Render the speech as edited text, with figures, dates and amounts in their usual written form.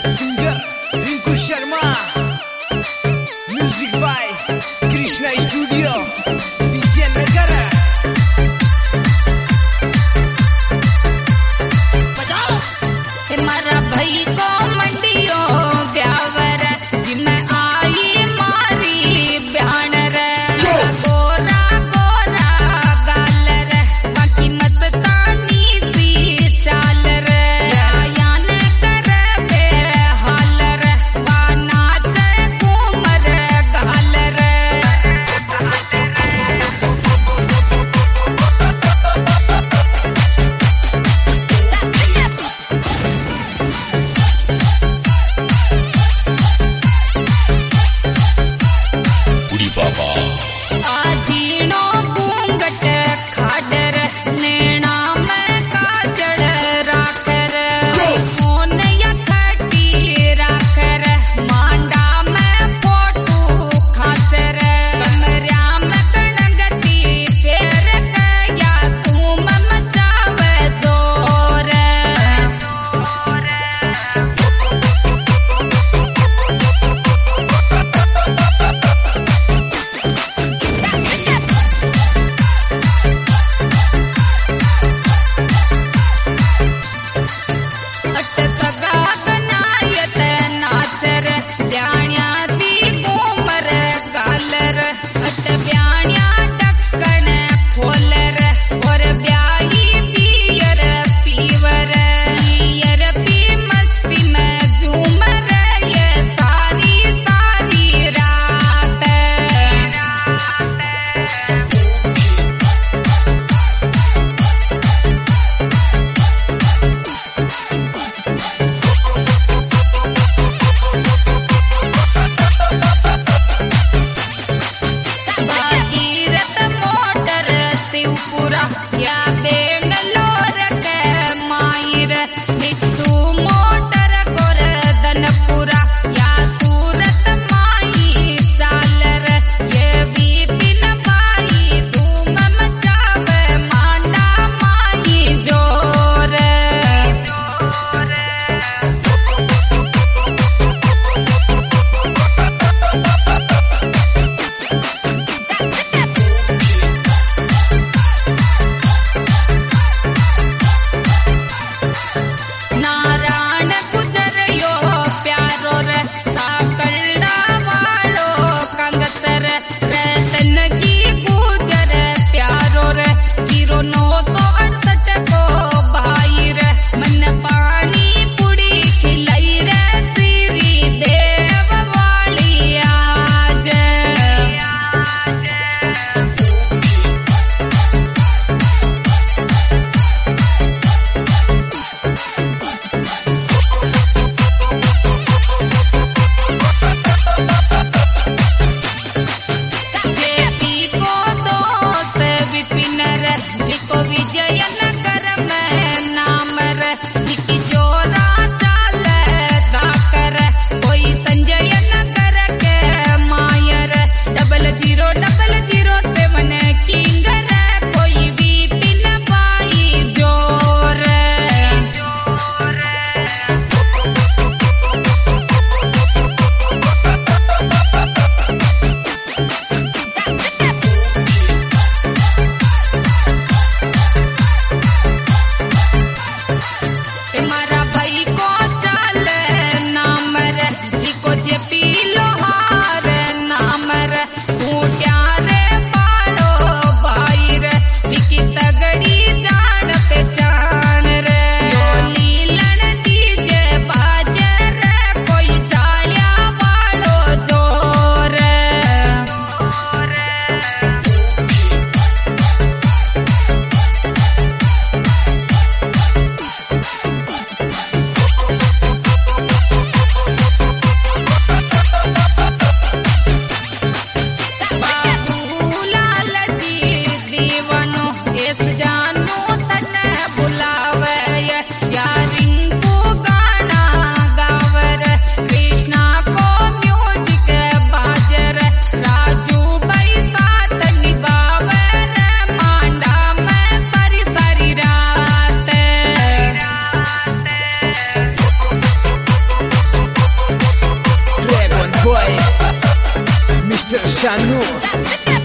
Singer Rinku Sharma, music by Krishna Studio, Vijayanagara. मारा भाई को मंडियों ब्यावर जिम्मे आई मारी ब्यान रे गोरा गोरा गाल रे बाकी मस्तानी सी चाल रे यान कर बे हाल रे नाच घूमर गाल रे आजीनो घूंघट खाडर नैना में काजल राखर फोन या खटी राखर मांडा में फोटू खासर कमरिया में कणगती फेर या तुम मचावे जोर ब्याणिया ढक्कन खोलर और ब्याही पियर पीवर पियर पी मस्ती में झूमर ये सारी सारी रात भागीरथ मोटर शिवपुरा या बेंगलोर के मायर मिट्टू मोटर गोरधनपुरा या सूरत माई सालर ये बिपिन भाई धूम मचावे मांडा माई जोर नारायण गुजर यो प्यारो रे साकलड़ा वालो कंगसर रतन जी गुजर प्यारो रे 0968 को भाई रे मन पानी पुड़ी खिलाई रे श्री देव वाली आज जेपी को दोस्त विपिन रे जिको विजयनगर में नाम रे जिकी जोरा चाल धाकर कोई संजय नगर के मायर 0007 किंग रे कोई विपिन भाई जोर मारा भाई को चाल नाम रे जिको जेपी लोहार नाम रे खूटिया रे पाड़ो भाई रे जिकी तगड़ी जान पहचान रे लीलन डीजे बाजे रे कोई चालिया वालो जोर शानू